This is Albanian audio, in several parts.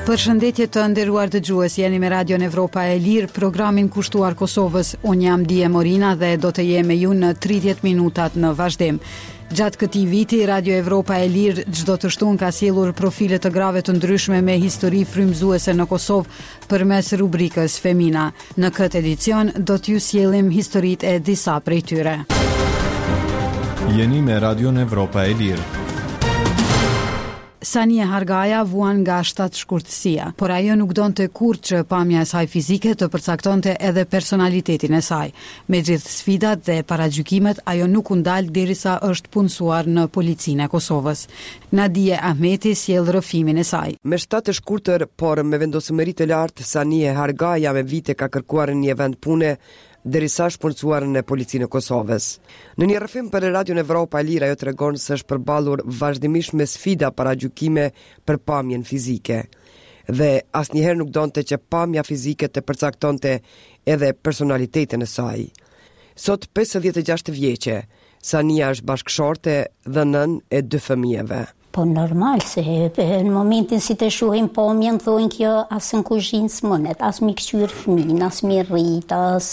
Përshëndetje të nderuar dëgjues, jeni me Radio Evropa e Lirë, programin kushtuar Kosovës. Unë jam Dije Morina dhe do të jem me ju në 30 minutat në vazhdim. Gjatë këtij viti, Radio Evropa e Lirë çdo të shtunë ka sjellur profile të grave të ndryshme me histori frymëzuese në Kosovë përmes rubrikës Femina. Në këtë edicion do t'ju sjellim historitë e disa prej tyre. Jeni me Radio Evropa e Lirë. Sania Hargaja vuan nga shtatshkurtësia, por ajo nuk donte kurrë që pamja e saj fizike të përcaktonte edhe personalitetin e saj. Me gjithë sfidat dhe paragjykimet, ajo nuk u ndal derisa është punësuar në policinë e Kosovës. Nadia Ahmeti sjell rrëfimin e saj. Me shtatë të shkurtër, por me vendosmëri të lartë, Sania Hargaja me vite ka kërkuar një vend pune derisa është punësuar në policinë e Kosovës. Në një rrëfim për Radio Evropa e Lirë, ajo tregon se është përballur vazhdimisht me sfida paragjykime për pamjen fizike. Dhe asnjëherë nuk donte që pamja fizike të përcaktonte edhe personalitetin e saj. Sot 56 vjeçe, Sania është bashkëshorte dhe nën e 2 fëmijëve. Po normal, se në momentin si të shuhim pamjen, thojnë kjo asë në kuzhinë s'mënet, asë mi këqyr fëmin, asë mi rrit,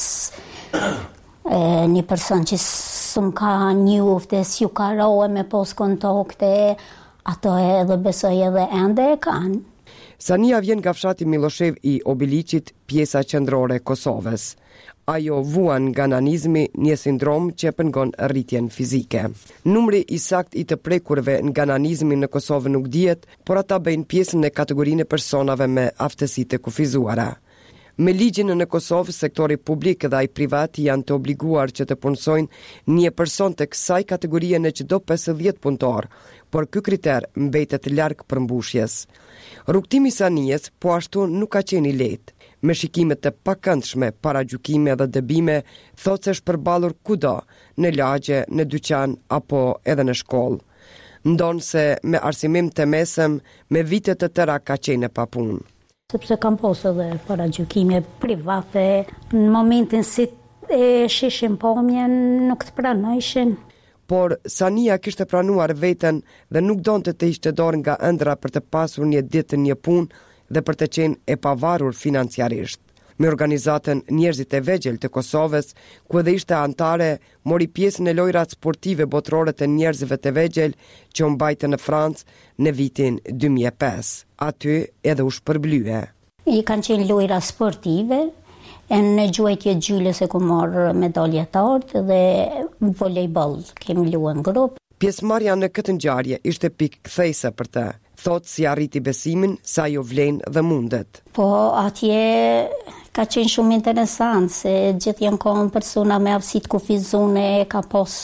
një person që s'm ka njofte, s'ju ka rohe me pos kontakte, ato edhe besoj edhe ende e kanë. Sania vjen nga fshati Miloshev i Obiliqit, pjesa qendrore e Kosovës. Ajo vuan nga nanizmi, një sindrom që pengon rritjen fizike. Numri i sakt i të prekurve nga nanizmi në Kosovë nuk dihet, por ata bëjnë pjesë në kategorinë e personave me aftësitë e kufizuara. Me ligjin në Kosovë, sektori publik dhe ai privat janë të obliguar që të punësojnë një person të kësaj kategorie në çdo 50 punëtor, por ky kriter mbetet larg përmbushjes. Rrugtimi i Sanijes po ashtu nuk ka qenë i lehtë. Me shikimet të pakëndshme, paragjykime dhe dëbime, thotë se është përballur kudo, në lagje, në dyqan apo edhe në shkollë. Ndonë se me arsimim të mesëm, me vite të tëra ka qenë pa punë. Sepse kam posë edhe paragjykime private, në momentin si e shishim pamjen nuk të pranojshin. Por Sania kishte pranuar veten dhe nuk donte të ishte dorë nga ëndra për të pasur një ditë një punë dhe për të qenë e pavarur financiarisht. Me organizatën Njerëzit e Vegjël të Kosovës, ku edhe ishte antare, mori pjesë në lojrat sportive botërore të njerëzve të vegjël që u mbajtën në Francë në vitin 2005. Aty edhe u shpërblye. I kanë qenë lojra sportive, e në gjuajtje gjyles e ku marrë medalje të artë dhe volejbol kemi luajtur në grup. Pjesëmarrja në këtë ngjarje ishte pikë kthejse për të. Thotë si arriti besimin sa jo vlenë dhe mundet. Po atje ka qenë shumë interesant, se gjithë janë kohën persona me aftësitë kufizune, ka pas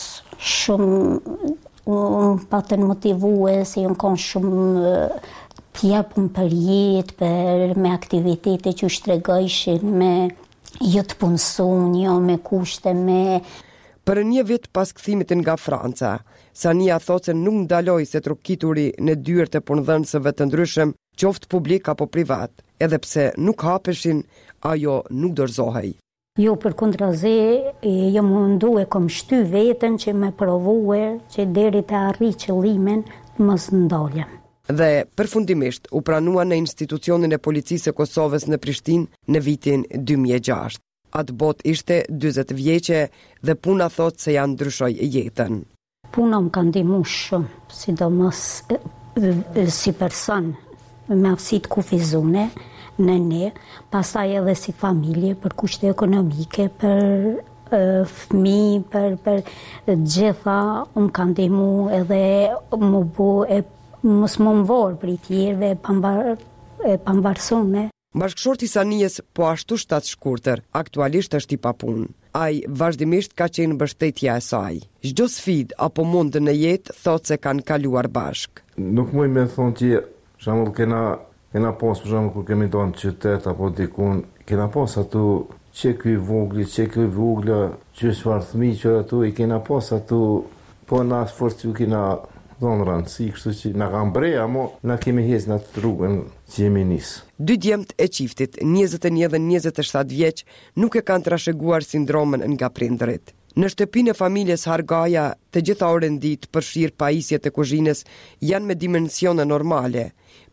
shumë patën motivue, se janë kohën shumë t'japën për jetë, me aktivitete që shtregojshin, me jo të punësun, jo me kushte, me... Për një vit pas kthimit nga Franca, Sania thotë se nuk ndaloi se trokituri në dyert e punëdhënësve të ndryshëm, qoftë publik apo privat, edhe pse nuk hapeshin, ajo nuk dorëzohej. Jo përkundrazi, jo mundu e kom shty veten që me provue që deri të arri qëllimin mos ndalem. Dhe përfundimisht u pranua në institucionin e policisë e Kosovës në Prishtinë në vitin 2006. Atë bot ishte 40 vjeqe dhe puna thot se janë ndryshoj jetën. Puna më ka ndihmu shumë, sidomos si person me aftësitë kufizune në ne, pastaj edhe si familje për kushte ekonomike, për fëmijë, për gjitha më ka ndihmu edhe më bu mos më mvorë për i tjerëve pambarësume. Bashkëshorti Sanijes po ashtu shtatshkurtër, aktualisht është i papunë. Ai vazhdimisht ka qenë mbështetja e saj. Çdo sfidë apo mundë në jetë thotë se kanë kaluar bashk. Nuk muj me thonë që shembull kena pas për shembull kur kemi dalë në qytet apo dikun, kena pas atu që ky vogli, që ky vogla, që çfarë fëmijë që atu i kena pas atu, po na sforcu kena dhënë rëndësi, kështu që na kanë bre, amo na kemi hes në atë rrugën që jemi nis. Dy djemt e qiftit, 21 dhe 27 vjeç, nuk e kanë trashëguar sindromen nga prindërit. Në shtëpinë e familjes Hargaja, të gjitha orën ditë përfshirë pajisjet e kuzhinës janë me dimensione normale.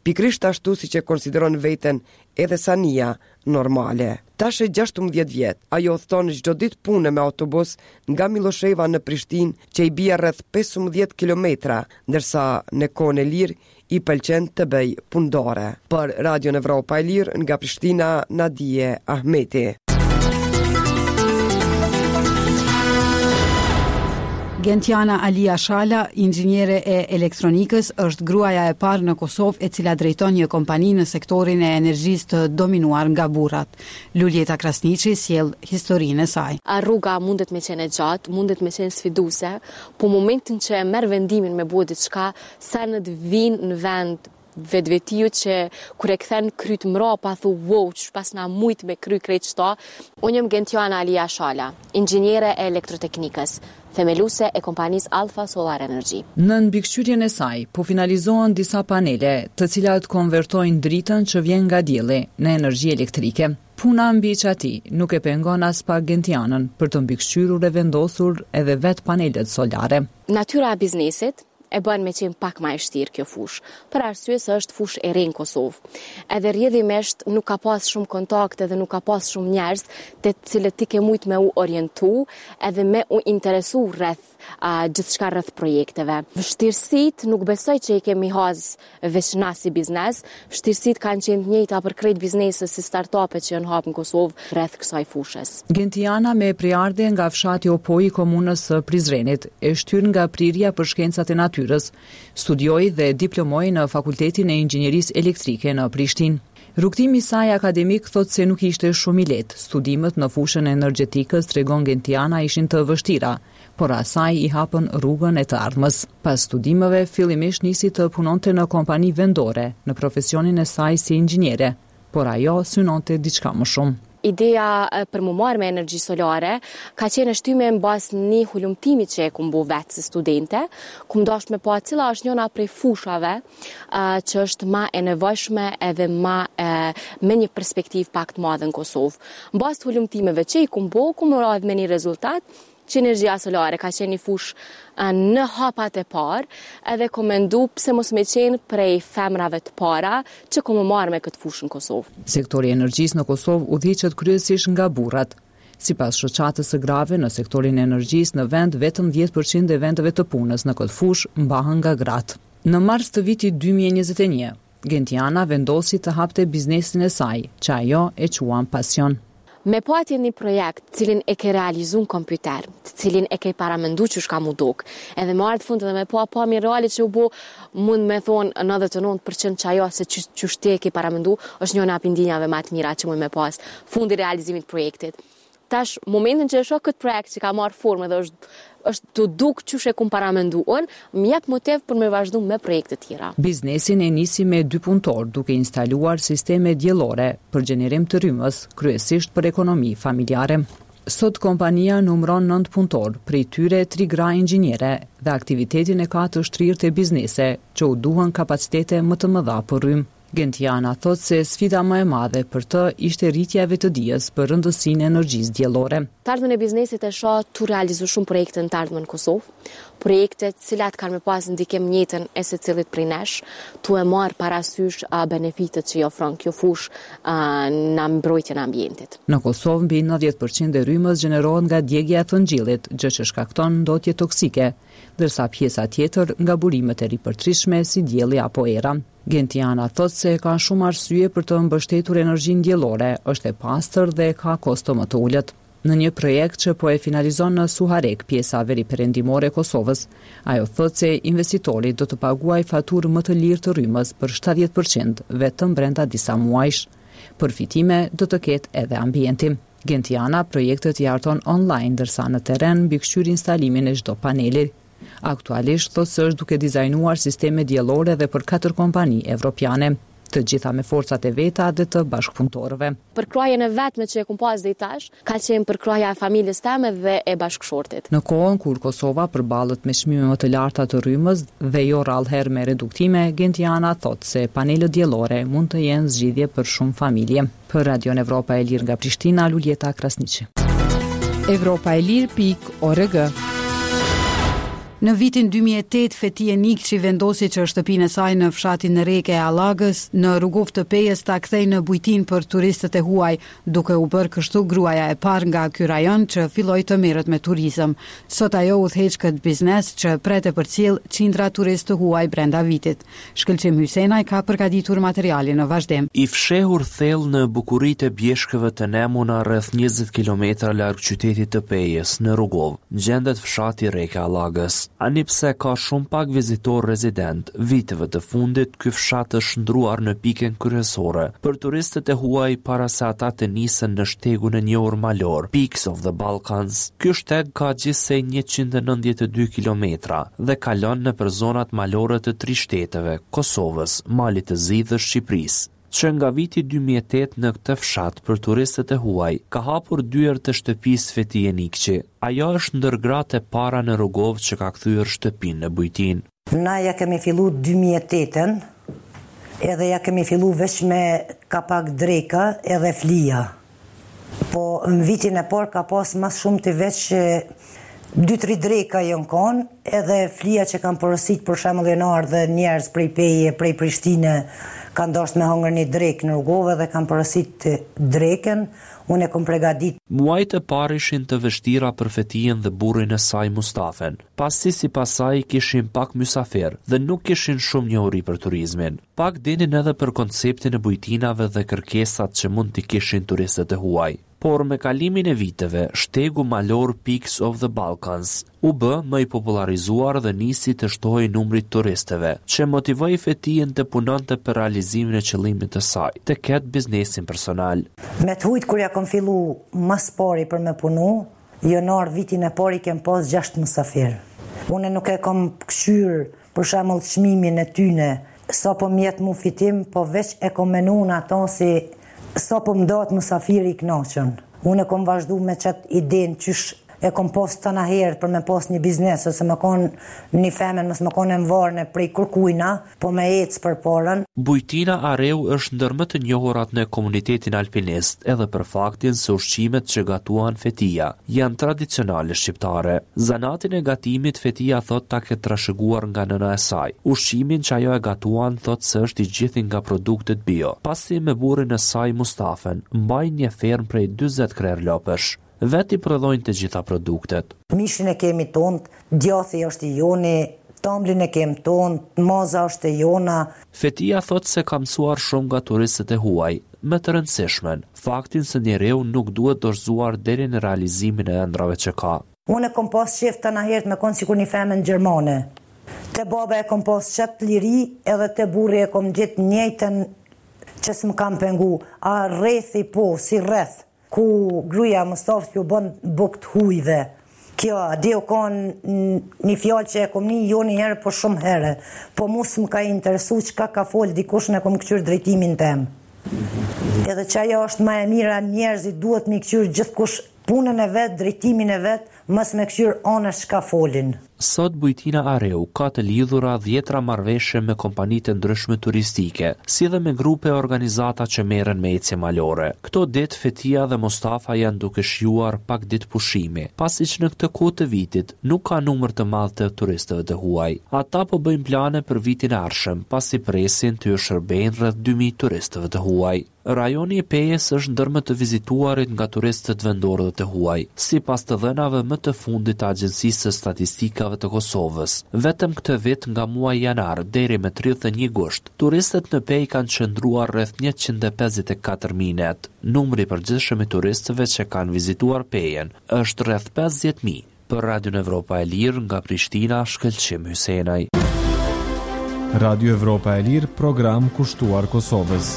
pikrisht ashtu si që konsideron veten edhe Sania normale. Tash e 16 vjet, ajo thon çdo ditë punë me autobus nga Milosheva në Prishtinë, që i bie rreth 15 kilometra, ndërsa në kohën e lirë i pëlqen të bëj pundore. Për Radio Evropa e Lirë nga Prishtina, Nadije Ahmeti. Gentiana Alia Shala, inxhiniere e elektronikës, është gruaja e parë në Kosovë e cila drejton një kompani në sektorin e energjisë të dominuar nga burrat. Luljeta Krasniqi sjell historinë e saj. Rruga mundet me qenë e gjatë, mundet me qenë sfiduese, po momentin që e merr vendimin me bëu diçka, sa në të vinë në vend vetvetiut që kur e kthen kryt mrapa thu wow, pas na mujt me kry krejt çto. Unë jam Gentiana Alia Shala, inxhiniere e elektroteknikës, themeluese e kompanisë Alfa Solar Energy. Në mbikëqyrjen e saj po finalizohen disa panele, të cilat konvertojnë dritën që vjen nga dielli në energji elektrike. Puna mbi çati nuk e pengon as pak Gentianën për të mbikëqyrur e vendosur edhe vet panelet solare. Natyra e biznesit e bën me qenë pak më e vështirë kjo fushë, për arsye se është fushë e re në Kosovë. Edhe rrjedhimisht nuk ka pas shumë kontakte dhe nuk ka pas shumë njerëz të cilët ti ke mujt me u orientu edhe me u interesu rreth gjithçka rreth projekteve. Vështirësitë nuk besoj që i kemi hoz veç na si biznes, vështirësitë kanë qenë të njëjta për krejt biznese si startupet që janë hap në Kosovë rreth kësaj fushës. Gentiana, me priardhje nga fshati Opoj i komunës së Prizrenit, e shtyr nga prirja për shkencat e natyrës, studioi dhe diplomoi në Fakultetin e Inxhinierisë Elektrike në Prishtinë. Rrugtimi i saj akademik thot se nuk ishte shumë i lehtë. Studimet në fushën e energjetikës, tregon Gentiana, ishin të vështira, por asaj i hapën rrugën e të ardhmës. Pas studimeve, fillimisht nisi të punonte në kompani vendore, në profesionin e saj si inxhiniere, por ajo synonte diçka më shumë. Ideja për më marrë me energji solare ka qenë shtyme në bazë një hulumtimi që e kum bu vetë si studente, kum dashur me pa cila është njëna prej fushave që është ma e nevojshme edhe me një perspektiv pak të madhe në Kosovë. Në bazë të hulumtimeve që i kum radhë me një rezultat që energjia solare ka qenë një fushë në hapat e parë, edhe komendu pse mos me qenë prej femrave të para që komë marrë me këtë fushë në Kosovë. Sektori i energjisë në Kosovë udhëhiqet kryesisht nga burrat. Sipas shoqatës së grave në sektorin e energjisë në vend, vetëm 10% e vendeve të punës në këtë fushë mbahen nga gratë. Në mars të vitit 2021, Gentiana vendosi të hapte biznesin e saj, që ajo e quan pasion. Me patje një projekt, cilin e ke realizu në kompjuter, cilin e ke paramendu që shka mu duk, edhe më ardhë fund edhe me pa mi reali që u bo mund me thonë 99% që ajo se që shte e ke paramendu, është një nga pindinjave ma të mira që mund me pas fundi realizimit projektit. Tash, momentin që e shoh këtë projekt që ka marrë formë dhe është të duk që she kum paramendu unë, më jep motiv për me vazhdu me projekte tjera. Biznesin e nisi me 2 punëtor, duke instaluar sisteme diellore për gjenerim të rrymës, kryesisht për ekonomi familjare. Sot kompania numëron 9 punëtor, prej tyre 3 gra inxhiniere, dhe aktivitetin e ka të shtrirë të biznese, që u duhen kapacitete më të mëdha për rrymë. Gentiana thot se sfida më e madhe për të ishte rritja e vetëdijes për rëndësinë e energjisë diellore. Të ardhmen e biznesit e shoh tu realizu shumë projekte në të ardhmen në Kosovë, projekte të cilat kanë me pas ndikim në jetën e secilit prej nesh, tu e marr parasysh benefitet që i ofron kjo fushë në mbrojtjen e ambientit. Në Kosovë mbi 90% e rrymës gjenerohet nga djegja e thongjillit, gjë që shkakton ndotje toksike, ndërsa pjesa tjetër nga burimet e ripërtritshme si dielli apo era. Gentiana thot se ka shumë arsye për të mbështetur energjinë diellore, është e pastër dhe ka kosto më të ulët. Në një projekt që po e finalizon në Suharek, pjesa veriperëndimore e Kosovës, ajo thot se investitori do të paguaj faturë më të lirë të rrymës për 70% vetëm brenda disa muajsh. Përfitime do të ketë edhe ambienti. Gentiana projektet i harton online, ndërsa në terren mbikëqyr instalimin e çdo paneli. Aktualisht thot se është duke dizajnuar sisteme diellore dhe për 4 kompani evropiane, të gjitha me forcat e veta dhe të bashkëpunëtorëve. Përkrajen e vetme që e kum pas deri tash ka qenë përkraja e familjes teme dhe e bashkëshortit. Në kohën kur Kosova përballet me çmime më të larta të rrymës dhe jo rrallëherë me reduktime, Gentiana thot se panelet diellore mund të jenë zgjidhje për shumë familje. Për Radio Evropa e Lirë nga Prishtina, Luljeta Krasniqi. Evropaelir.org Në vitin 2008, Fetie Nikçi vendosi që shtëpinë e saj në fshatin Reke e Allagës, në Rrugov të Pejës ta kthej në bujtin për turistët e huaj, duke u bërë kështu gruaja e parë nga ky rajon që filloi të merret me turizëm. Sot ajo udhëheq këtë biznes që pret e përcjell qindra turistë të huaj brenda vitit. Shkëlqim Hysenaj ka përgatitur materialin në vazhdim. I fshehur thellë në bukuritë e bjeshkëve të Nemuna rreth 20 kilometra larg qytetit të Pejës, në Rrugov, gjendet fshati Reke Allagës. Ani pse ka shumë pak vizitor rezident, viteve të fundit ky fshat është ndruar në pikën kryesore për turistët e huaj para se ata të nisen në shtegun e njohur malor, Peaks of the Balkans. Ky shteg ka gjithsej 192 kilometra dhe kalon nëpër zonat malore të 3 shteteve, Kosovës, Malit të Zi dhe Shqipërisë. Që nga viti 2008 në këtë fshat për turistët e huaj, ka hapur dyert të shtëpisë Fetie Nikçi. Ajo është ndër gratë e para në Rrugov që ka kthyer shtëpinë në bujtin. Na ja kemi fillu 2008-ën, edhe ja kemi fillu veç me kapak dreka edhe flija. Po në vitin e parë ka pas mas shumë të veç 2-3 dreka jënë konë, edhe flija që kam porosit për shembull janë ardhur dhe njerëz prej Peje, prej Prishtine, kanë dashur me hongër një drek në Rrugove dhe kanë porosit dreken, unë e kom përgatit. Muajt e parë ishin të vështira për Fetien dhe burrin e saj Mustafen. Pasi sipas saj kishin pak mysafir dhe nuk kishin shumë njohuri për turizmin. Pak dinin edhe për konceptin e bujtinave dhe kërkesat që mund t'i kishin turistët e huaj. Por me kalimin e viteve, shtegu malor Peaks of the Balkans u bë më i popularizuar dhe nisi të shtohej numrit turistëve, që motivoi Fetien të punonte për realizimin e qëllimit të saj, të ketë biznesin personal. Me të hujt kur ja kom fillu mas pari për me punu, janar vitin e pari kem pas 6 mysafir. Unë nuk e kom këshyr për shembull çmimin e tyne, sa po mjet mu fitim, po veç e kom menu në ato si sa po mdojt musafiri i knaqën. Unë e kom vazhdu me qatë idenë qysh e kom post të naherë për me post një biznes, ose me konë një femen, mësë me konë e mvarne prej kërkujna, po me ecë për porën. Bujtina Areu është ndër më të njohurat në komunitetin alpinist, edhe për faktin se ushqimet që gatuan Fetia janë tradicionale shqiptare. Zanatin e gatimit Fetia thot ta ketë trashëguar nga nëna e saj. Ushqimin që ajo e gatuan thot se është i gjithë nga produktet bio. Pasi me burrin e saj Mustafen, mbajnë një ferm prej 40 krerë lopësh. Veti prodhojnë të gjitha produktet. Mishin e kemi tonë, djathi është i joni, tamblin e kemi tonë, maza është e jona. Fetia thot se ka mësuar shumë nga turistët e huaj, më të rëndësishmen, faktin se njeriu nuk duhet dorëzuar deri në realizimin e ëndrave që ka. Unë e kom pas qef të naherët me konë sikur një femen gjermane. Te baba e kom pas qep liri, edhe te burri e kom gjithë njëjtën që s'm kam pengu, a rrethi po, si rreth. Ku gruja Mustafi u bën bukt hujve. Kjo, dhe u konë një fjallë që e kom një jo një herë, po shumë herë. Po mu s'm ka interesu qka ka folë dikush në kom këqyr drejtimin tem. Edhe që ajo është ma e mira, njerëzit duhet me këqyr gjithkush punën e vetë, drejtimin e vetë, mës me këqyr anës qka folin. Sot Bujtina Areu ka të lidhura 10 marrëveshje me kompanitë ndryshme turistike, si dhe me grupe organizata që merren me ecje malore. Këto ditë Fetia dhe Mustafa janë duke shijuar pak ditë pushimi, pasi që në këtë kohë të vitit nuk ka numër të madh të turistëve të huaj. Ata po bëjnë plane për vitin e ardhshëm, pasi presin të shërbejnë rreth 2000 turistëve të huaj. Rajoni i Pejës është ndër më të vizituarit nga turistët vendorë të huaj, sipas të dhënave më të fundit të Agjencisë së Statistikave të Kosovës. Vetëm këtë vit nga muaji janar deri me 31 gusht, turistët në Pejë kanë qëndruar rreth 154.000 net. Numri i përgjithshëm i turistëve që kanë vizituar Pejën është rreth 50.000. Për Radio Evropa e Lirë nga Prishtina, Shkëlqim Hysenaj. Radio Evropa e Lirë, program kushtuar Kosovës.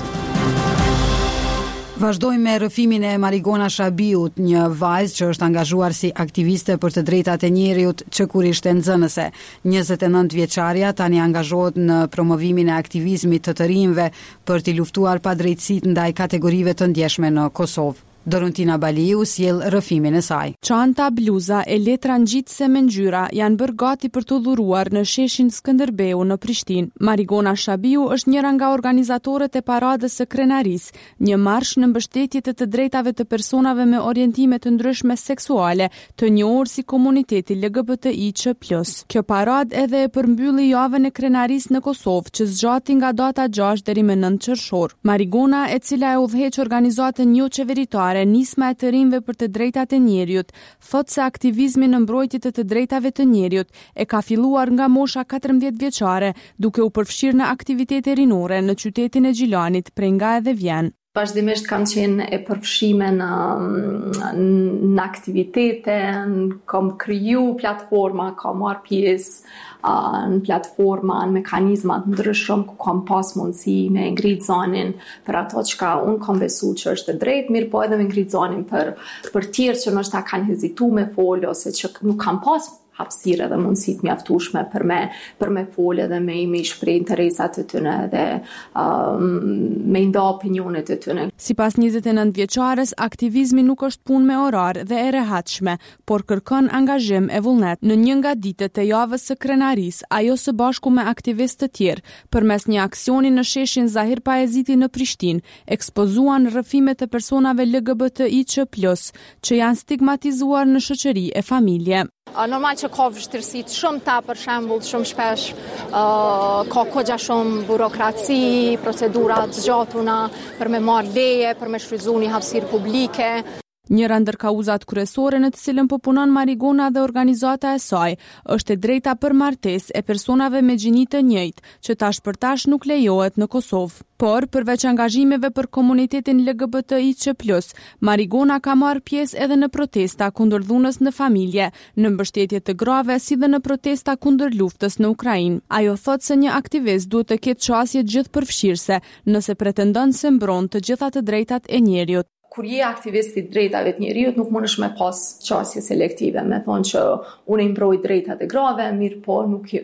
Vazhdojmë me rrëfimin e Marigona Shabiut, një vajzë që është angazhuar si aktiviste për të drejtat e njeriut që kur ishte nxënëse. 29 vjeçaria tani angazhohet në promovimin e aktivizmit të rinjve për t'i luftuar padrejtësitë ndaj kategorive të ndjeshme në Kosovë. Dorontina Baliu sjell rrëfimin e saj. Çanta, bluza e letra ngjitse me ngjyra janë bërë gati për të dhuruar në sheshin Skënderbeu në Prishtinë. Marigona Shabiu është njëra nga organizatorët e paradës së krenarisë, një marsh në mbështetje të drejtave të personave me orientime të ndryshme seksuale, të njohur si komuniteti LGBTIQ+. Kjo paradë edhe e përmbylli javën e krenarisë në Kosovë, që zgjati nga data 6 deri më 9 qershor. Marigona, e cila e udhëheq organizatën jo qeveritare nisma e të rinjve për të drejtat e njerëzit, thot se aktivizmi në mbrojtje të drejtave të njerëzit e ka filluar nga mosha 14 vjeçare, duke u përfshirë në aktivitete rinore në qytetin e Gjilanit, prej nga edhe vjen. Vazhdimisht kam qenë e përfshime në aktivitete, kam kriju platforma, kam marrë pjesë në platforma, në mekanizmat ndryshëm ku kam pas mundësi me ngrit zanin për ato që unë kam besu që është e drejt, mirë po edhe me ngrit zanin për tjerë që nështë ta kanë hezitu me folë ose që nuk kam pas hapësirë dhe mundësit mjaftueshme për me folë dhe me shpreh interesat e tyre dhe me nda opinionet e tyre. Sipas 29 vjeçares, aktivizmi nuk është punë me orar dhe e rehatshme, por kërkon angazhim e vullnet. Në një nga ditët e javës së krenarisë, ajo së bashku me aktivistë të tjerë, përmes një aksioni në sheshin Zahir Paeziti në Prishtinë, ekspozuan rrëfime të personave LGBTIQ+, që janë stigmatizuar në shoqëri e familje. Normal që ka vështirësit shumë ta, për shembull, shumë shpesh ka kogja shumë burokraci, procedura të zgjatuna për me marrë leje, për me shfrytzu një hapësirë publike. Njëra ndër kauzat kryesore në të cilën po punon Marigona dhe organizata e saj është e drejta për martesë e personave me gjini të njëjtë, që tash për tash nuk lejohet në Kosovë. Por, përveç angazhimeve për komunitetin LGBTIQ+, Marigona ka marrë pjesë edhe në protesta kundër dhunës në familje, në mbështetje të grave, si dhe në protesta kundër luftës në Ukrainë. Ajo thot se një aktivist duhet të ketë qasje gjithëpërfshirëse nëse pretendon se mbron të gjitha të drejtat e njerëzit. Kur je aktivist i drejtave të njerëzit, nuk mundesh me pas qasje selektive, me thonë që unë i mbroj drejtat e grave, mirë po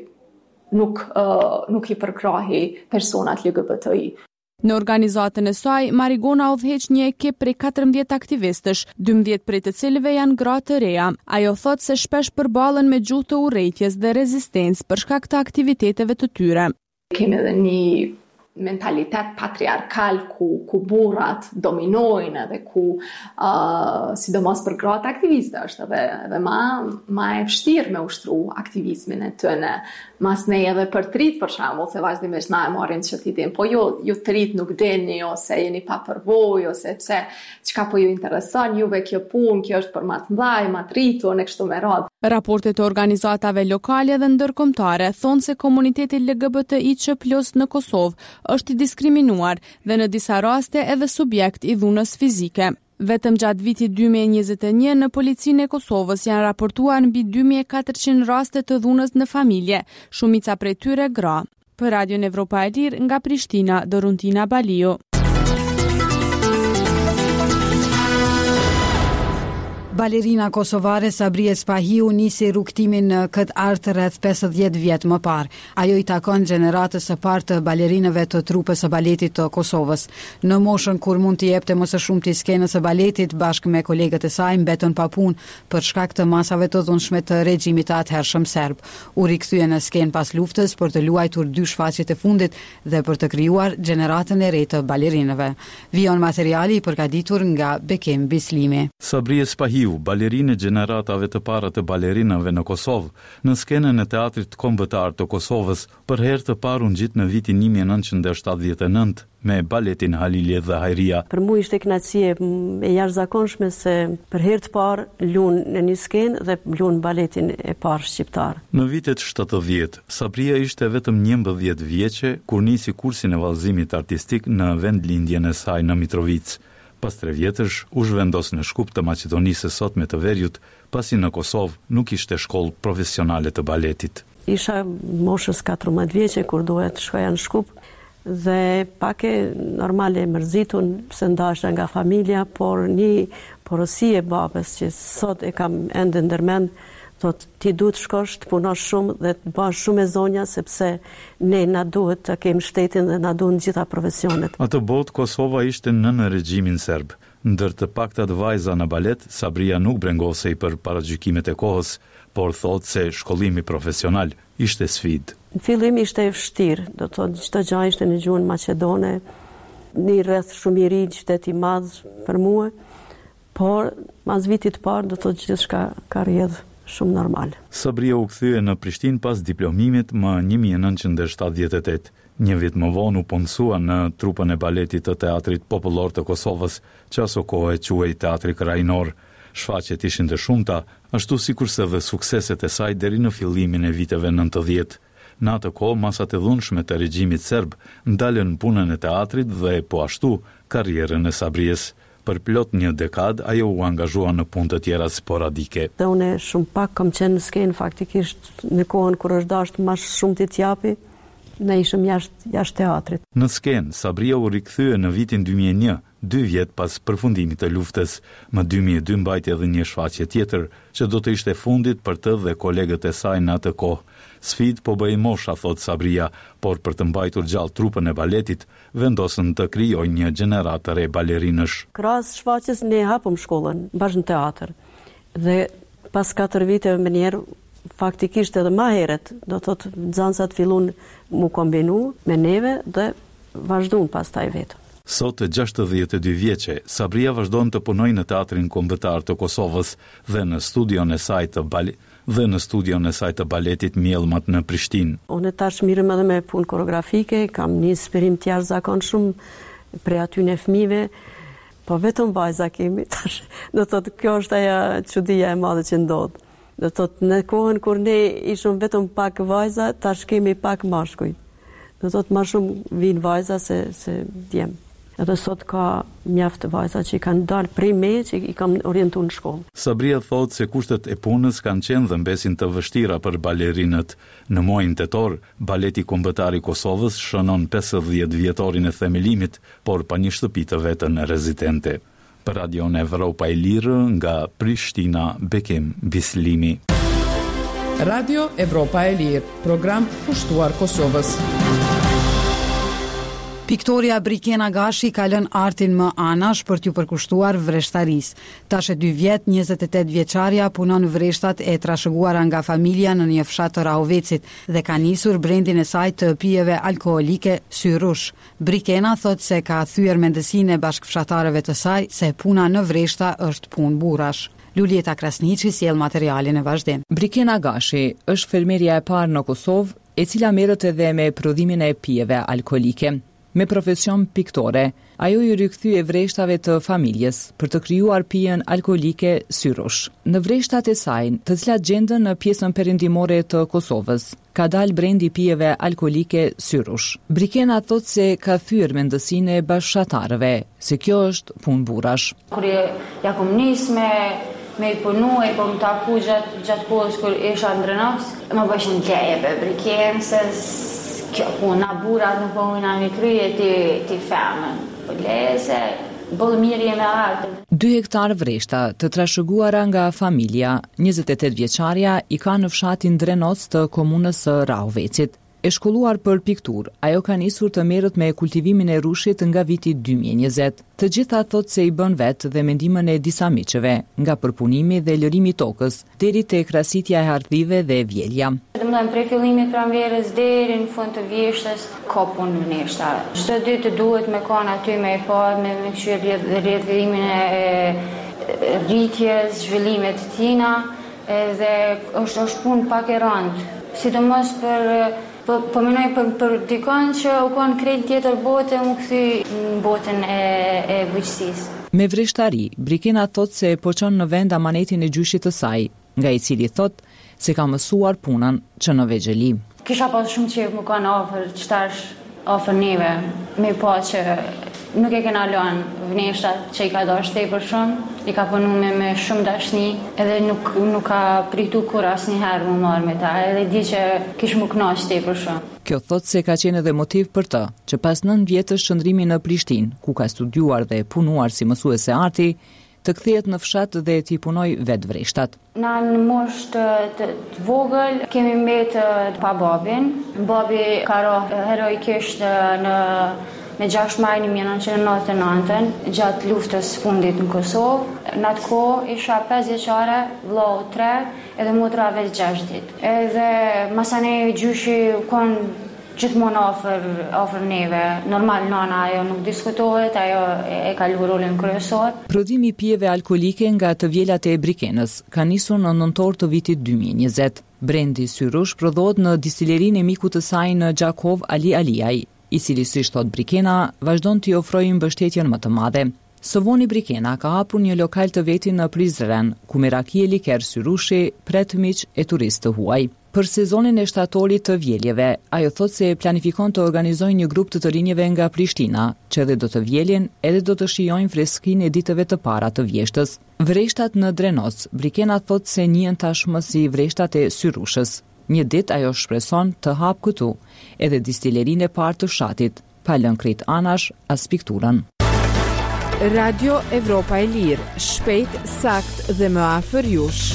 nuk i përkrahi personat LGBTI. Në organizatën e saj, Marigona udhëheq një ekip prej 14 aktivistësh, 12 prej të cilëve janë gra të reja. Ajo thot se shpesh përballen me gjuhë të urrejtjes dhe rezistencë për shkak të aktiviteteve të tyre. Kemi edhe një mentalitet patriarkal ku burrat dominojnë dhe ku sidomos për gratë aktiviste është edhe ma e vështirë me ushtru aktivizmin e tyre. Mas ne edhe për trit, për shembull, se vazhdimisht na e marrin që ti din, po ju trit nuk dini ose jeni pa përvojë ose pse çka po ju intereson juve kjo punë, kjo është për ma të mëdhaj, ma të rritur, në kështu me radhë. Raportet e organizatave lokale dhe ndërkombëtare thonë se komuniteti LGBTIQ+ në Kosovë është i diskriminuar dhe në disa raste edhe subjekt i dhunës fizike. Vetëm gjatë vitit 2021 në policinë e Kosovës janë raportuar mbi 2400 raste të dhunës në familje, shumica prej tyre gra. Për Radion Evropa e Lirë nga Prishtina, Dorontina Baliu. Balerina kosovare Sabrie Spahiu nisi rrugtimin në këtë art rreth 50 vjet më parë. Ajo i takon gjeneratës së parë të balerinëve të trupës së baletit të Kosovës. Në moshën kur mund t'i jepte më së shumti skenës së baletit, bashkë me kolegët e saj mbetën pa punë për shkak të masave të dhunshme të regjimit të atëhershëm serb. U rikthye në skenë pas luftës për të luajtur 2 shfaqjet e fundit dhe për të krijuar gjeneratën e re të balerinëve. Vijon materiali i përgatitur nga Bekim Bislimi. Sabrie Spahiu, balerinë gjeneratave të para të balerinave në Kosovë, në skenën e teatrit kombëtar të Kosovës, për herë të parë u ngjit në vitin 1979 me baletin Halilje dhe Hajria. Për mua ishte kënaqësi e jashtëzakonshme se për herë të parë luan në një skenë dhe luan baletin e parë shqiptar. Në vitet 70, Sabria ishte vetëm 11 vjeçe kur nisi kursin e vallëzimit artistik në vendlindjen e saj në Mitrovic. Pas 3 vjetësh, u zhvendos në Shkup të Maqedonisë së Sotme të Veriut, pasi në Kosovë nuk ishte shkollë profesionale të baletit. Isha moshës 14 vjeçe kur duhet shkoja në Shkup dhe pak e normale e mërzitun pse ndasha nga familja, por një porosi e babës që sot e kam ende ndërmend, thot ti duhet shkosh të punosh shumë dhe të bash shumë e zonja sepse ne na duhet të kemi shtetin dhe na duhen gjitha profesionet. Atë botë Kosova ishte nën regjimin serb. Ndër të paktat vajza në balet, Sabria nuk brengosej për paragjykimet e kohës, por thotë se shkollimi profesional ishte sfidë. Në fillim ishte e vështirë, do të thotë çdo gjë ishte në gjuhën maqedone, një rreth shumë i ri, qytet i madh për mua, por mas vitit të parë do të thotë gjithçka ka rrjedhë shumë normal. Sabria u kthye në Prishtinë pas diplomimit më 1978. Një vit më vonë u punësua në trupën e baletit të Teatrit Popullor të Kosovës, që aso kohë quhej Teatri Krajinor. Shfaqjet ishin të shumta, ashtu sikurse dhe sukseset e saj deri në fillimin e viteve 90. Në atë kohë, masat e dhunshme të regjimit serb ndalën punën e teatrit dhe po ashtu karrierën e Sabrijes. Për plot një dekad, ajo u angazhua në punë të tjera sporadike. Dhe unë shumë pak kam qenë në skenë, faktikisht në kohën kur është dashur më shumë të japi, ne ishim jashtë teatrit. Në skenë, Sabria u rikthye në vitin 2001, 2 vjet pas përfundimit të luftës. Më 2002 mbajti edhe një shfaqje tjetër, që do të ishte fundit për të dhe kolegët e saj në atë kohë. Sfidë po bëi mosha, thot Sabria, por për të mbajtur gjallë trupën e baletit, vendosën të krijojnë një gjenerat të re balerinësh. Krahas shfaqjes ne hapëm shkollën bashkë në teatr. Dhe pas 4 viteve më njerë, faktikisht edhe më herët, do thotë nxënësat fillun mu kombinu me neve dhe vazhduan pastaj vetëm. Sot e 62 vjeçe, Sabria vazhdon të punojë në Teatrin Kombëtar të Kosovës dhe në studion e saj të baletit Mjellmat në Prishtinë. Unë tash mirëm edhe me punë koreografike, kam një inspirim të jashtëzakonshëm prej atyne fëmijëve, po vetëm vajza kemi tash. Do thotë kjo është ajo çudia e madhe që ndodh. Do thotë në kohën kur ne ishim vetëm pak vajza, tash kemi pak mashkuj. Do thotë më shumë vinë vajza se djem. Edhe sot ka mjaft vajza që i kanë dalë prej me, që i kam orientuar në shkollë. Sabria thotë se kushtet e punës kanë qenë dhe mbesin të vështira për balerinët. Në muajin tetor, Baleti Kombëtar i Kosovës shënon 50 vjetorin e themelimit, por pa një shtëpi të vetën rezidente. Për Radion Evropa e Lirë, nga Prishtina, Bekim Bislimi. Radio Evropa e Lirë, program kushtuar Kosovës. Piktoria Brikena Gashi ka lënë artin më anash për t'ju përkushtuar vreshtarisë. Tash e 2 vjet, 28 vjeçaria punon vreshtat e trashëguara nga familja në një fshat të Rahovecit dhe ka nisur brendin e saj të pijeve alkoolike Syrush. Brikena thot se ka thyer mendësinë e bashkëfshatarëve të saj se puna në vreshta është punë burrash. Lulieta Krasniqi sjell materialin e vazhdim. Brikena Gashi është fermerja e parë në Kosovë, e cila merret edhe me prodhimin e pijeve alkoolike. Me profesion piktore, ajo ju rikthye vreshtave të familjes për të krijuar pijen alkoolike Syrush. Në vreshtat e saj, të cilat gjenden në pjesën perëndimore të Kosovës, ka dalë brendi pijeve alkoolike Syrush. Brikena thot se ka thyer mendësinë e bashkëtarëve se kjo është punë burrash. Kur ja kom nis me i punu, e kom taku gjatë kohës kur isha ndrënos, më bëshin leje për Brikenë, se kjo puna burat nuk po ujna një kryje ti femën. Po leze, bëllë mirë me artën. 2 hektar vreshta të trashëguara nga familja, 28 vjeçaria i ka në fshatin Drenoc të komunës së Rahovecit. E shkolluar për piktur, ajo ka nisur të merret me kultivimin e rushit nga viti 2020. Të gjitha thot se i bën vetë dhe mendimën e disa miqeve, nga përpunimi dhe lërimi i tokës, deri te krasitja e hardhive dhe vjelja. Domethënë prej fillimit pranverës deri në fund të vjeshtës ka punë neshta. Çdo ditë duhet me kanë aty me pa me rrjedhimin e rritjes, zhvillimet të tina, dhe është punë pak e rëndë, sidomos Po menoj për dikon që u konë krejt tjetër bote, më këthy në botën e bujqësisë. Me vreshtari, Brikena thot se po çon në vend amanetin e gjyshit të saj, nga i cili thot se ka mësuar punën që në vegjeli. Kisha pas shumë qef më kanë ofër, qëtash ofër neve, me pa që nuk e kena lënë vneshtat që i ka dash tepër shumë, i ka punu me shumë dashni, edhe nuk ka pritu kur asnjëherë më marrë me ta, edhe di që kish më kënaq tepër shumë. Kjo thot se ka qenë edhe motiv për të, që pas 9 vjetësh shndrimi në Prishtinë, ku ka studiuar dhe punuar si mësuese arti, të kthehet në fshat dhe t'i punoj vetë vreshtat. Na në moshë të vogël kemi mbetë pa babin. Babi ka rohë heroikisht në me 6 maj 1999, gjatë luftës fundit në Kosovë. Në atë kohë isha 5 vjeçare, vllau 3 edhe motra veç 6 ditë. Edhe masanej gjyshi konë gjithmonë ofër neve. Normal nana ajo nuk diskutohet, ajo e ka luajtur rolin kryesor. Prodhimi i pijeve alkolike nga të vjelat e Brikenës ka nisur në nëntor të vitit 2020. Brendi Syrush prodhohet në distilerinë e mikut të saj në Gjakov Ali Aliaj, i cili si thot Brikena vazhdon t'i ofrojë mbështetjen më të madhe. Së voni Brikena ka hapur një lokal të vetin në Prizren, ku Meraki e Liker Syrushi pret miq e turistë të huaj. Për sezonin e shtatorit të vjeljeve, ajo thot se planifikon të organizojnë një grup të rinjeve nga Prishtina, që edhe do të vjeljen edhe do të shijojnë freskinë e ditëve të para të vjeshtës. Vreshtat në Drenos, Brikena thot se njihen tashmë si vreshtat e Syrushës. Një ditë ajo shpreson të hap këtu, edhe distilerinë e parë të fshatit, pa lënë krejt anash as pikturën. Radio Evropa e Lirë, shpejt, sakt dhe më afër jush.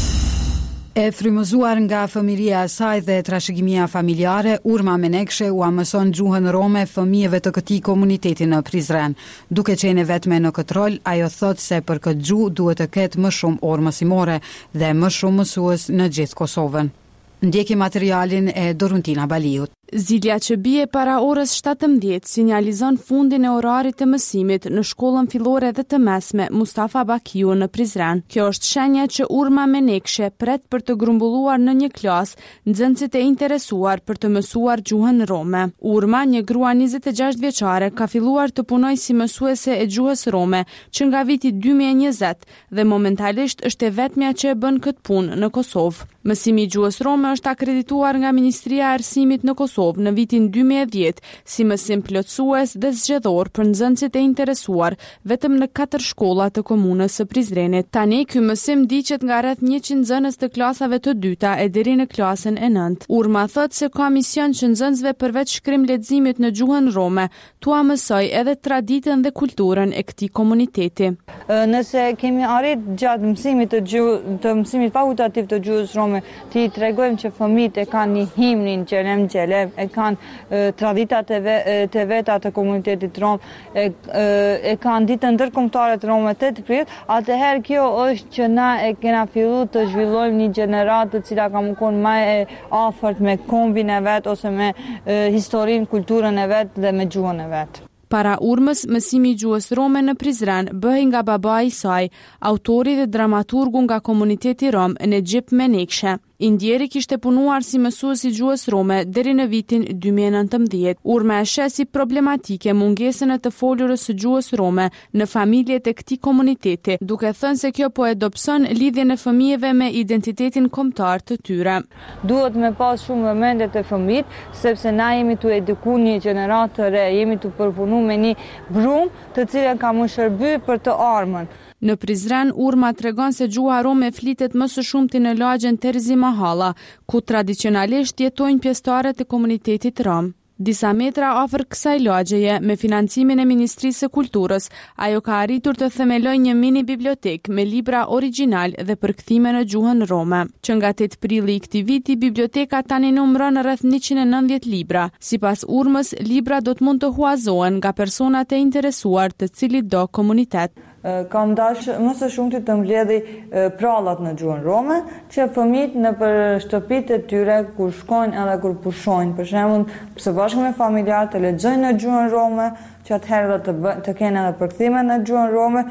E frymëzuar nga fëmijëria e saj dhe trashëgimia familjare, Urma Menekshë u mëson gjuhën rome fëmijëve të këtij komuniteti në Prizren. Duke qenë vetme në këtë rol, ajo thot se për këtë gjuhë duhet të ketë më shumë orë mësimore dhe më shumë mësues në gjithë Kosovën. Ndjeki materialin e Doruntina Baliut. Zilja që bie para orës 17 sinjalizon fundin e orarit të mësimit në shkollën fillore dhe të mesme Mustafa Bakiu në Prizren. Kjo është shenja që Urma Menekshë pret për të grumbulluar në një klasë nxënësit e interesuar për të mësuar gjuhën rome. Urma, një grua 26 vjeçare, ka filluar të punojë si mësuese e gjuhës rome që nga viti 2020 dhe momentalisht është e vetmja që e bën këtë punë në Kosovë. Mësimi i gjuhës rome është akredituar nga Ministria e Arsimit në Kosovë në vitin 2010 si mësim plotësues dhe zgjedhor për nxënësit e interesuar vetëm në 4 shkolla të komunës së Prizrenit. Tani ky mësim diqet nga rreth 100 nxënës të klasave të dyta e deri në klasën e 9. Urma thot se ka mision që nxënësve përveç shkrim leximit në gjuhën rome, tua mësoj edhe traditën dhe kulturën e këtij komuniteti. Nëse kemi arrit gjatë mësimit të mësimit fakultativ të gjuhës rome, ti tregojmë që fëmijët e kanë një himnin Xhelem Xhelem, e kanë traditat të veta të komunitetit rom, e kanë ditën ndërkombëtare të Rome 8 prill, atëherë kjo është që na e kena filluar të zhvillojmë një gjeneratë e cila ka më qenë më e afërt me kombin e vet ose me historinë, kulturën e vet dhe me gjuhën e vet. Para Urmës, mësimi i gjuhës rome në Prizren bëhej nga babai i saj, autori dhe dramaturgu nga komuniteti rom Nejip Menekshë. I ndjeri kishte punuar si mësues i gjuhës rome deri në vitin 2019. Urma e sheh si problematike mungesën e të folurës së gjuhës rome në familjet e këtij komuniteti, duke thënë se kjo po e dobëson lidhjen e fëmijëve me identitetin kombëtar të tyre. Duhet me pas shumë vëmendje te fëmijët, sepse na jemi tu edukuar një gjeneratë të re, jemi tu përpunuar me një brum të cilën ka më shërby për të ardhmen. Në Prizren, Urma tregon se gjuha rome flitet më së shumti në lagjen Terzi Mahalla, ku tradicionalisht jetojnë pjesëtarët e komunitetit rom. Disa metra afër kësaj lagjeje, me financimin e Ministrisë së Kulturës, ajo ka arritur të themelojë një mini bibliotekë me libra origjinal dhe përkthime në gjuhën rome. Që nga 8 prilli i këtij viti, biblioteka tani numëron rreth 190 libra. Sipas Urmës, libra do të mund të huazohen nga personat e interesuar të cilit do komunitet. Kam dashur më së shumti të mbledhi prallat në gjuhën rome, që fëmijët në për shtëpitë e tyre kur shkojnë edhe kur pushojnë, për shembull, së bashku me familjarë të lexojnë në gjuhën rome, që atëherë të kenë edhe përkthime në gjuhën rome.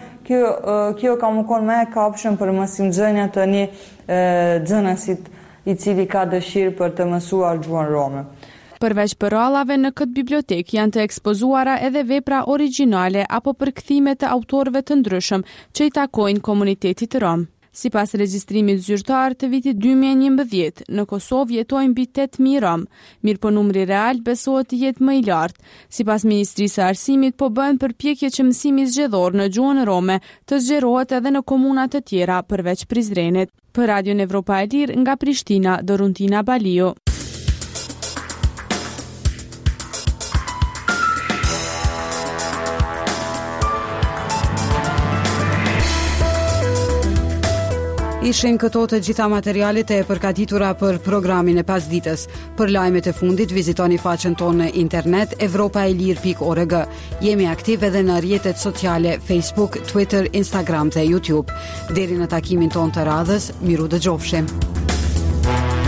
Kjo ka më qenë më e kapshëm për mësimdhënia të një nxënësit i cili ka dëshirë për të mësuar gjuhën rome. Përveç prallave në këtë bibliotekë janë të ekspozuara edhe vepra origjinale apo përkthime të autorëve të ndryshëm që i takojnë komunitetit rom. Sipas regjistrimit zyrtar të vitit 2011, në Kosovë jetojnë mbi 8.000 rom, mirë po numri real besohet të jetë më i lartë. Sipas Ministrisë së Arsimit, po bëhen përpjekje që mësimi zgjedhor në gjuhën rome të zgjerohet edhe në komuna të tjera përveç Prizrenit. Për Radion Evropa e Lirë nga Prishtina, Doruntina Baliu. Ishin këto të gjitha materialet e përgatitura për programin e pasdites. Për lajmet e fundit vizitoni faqen tonë në internet evropaelir.org. Jemi aktiv edhe në rrjetet sociale Facebook, Twitter, Instagram dhe YouTube. Deri në takimin tonë të radhës, miru dëgjofshim.